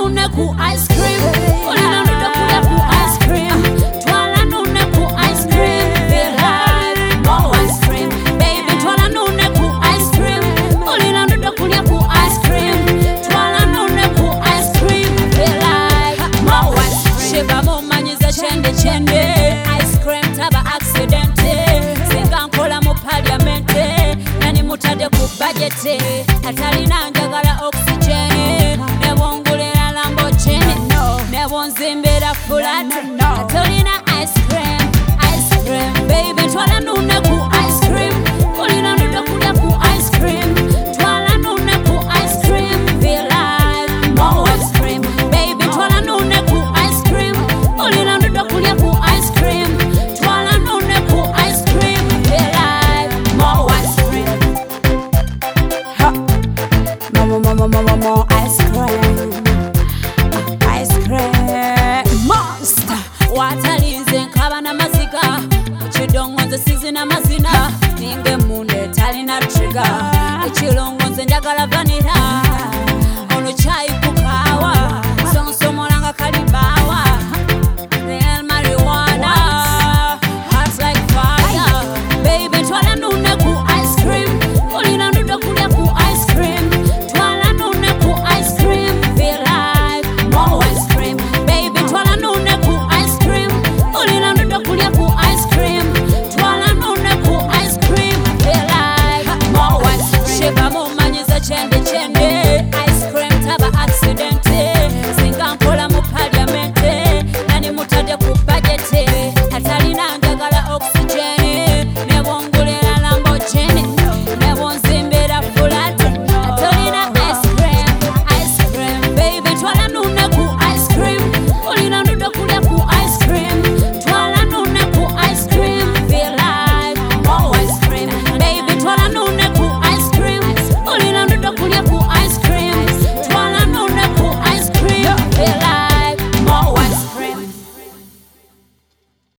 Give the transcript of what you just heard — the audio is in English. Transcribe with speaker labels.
Speaker 1: nune ku ice cream. Olina nune kulya ku ice cream. Twala nune ku ice cream. Feel like more ice cream. Baby, twala nune ku ice cream. Olina nune kulya ku ice cream. Twala nune ku ice cream. Feel like more ice cream. Shiba mumanyiza chende chende. Ice cream taba accidente. Singa nkola mu parliamente. Nani mutade ku budget. Atalina njagala oxygen. Nebongulira Lamborghini. Nebonzimbira flat. Atalina ice cream. Ice cream. Baby, twala nune ku ice cream. Olina nune kulya ku ice cream. Twala nune ku ice cream. Feel like more ice cream. Baby, twala nune ku ice cream. Olina nune kulya ku ice cream. Twala nune ku ice cream. Feel like more ice cream. More ice cream. Ice cream. Monster. Watalinze nkaba na maziga. Chidongo nze sizina mazina. Ninge munde talina trigger. Echilongo nze njagala vanilla.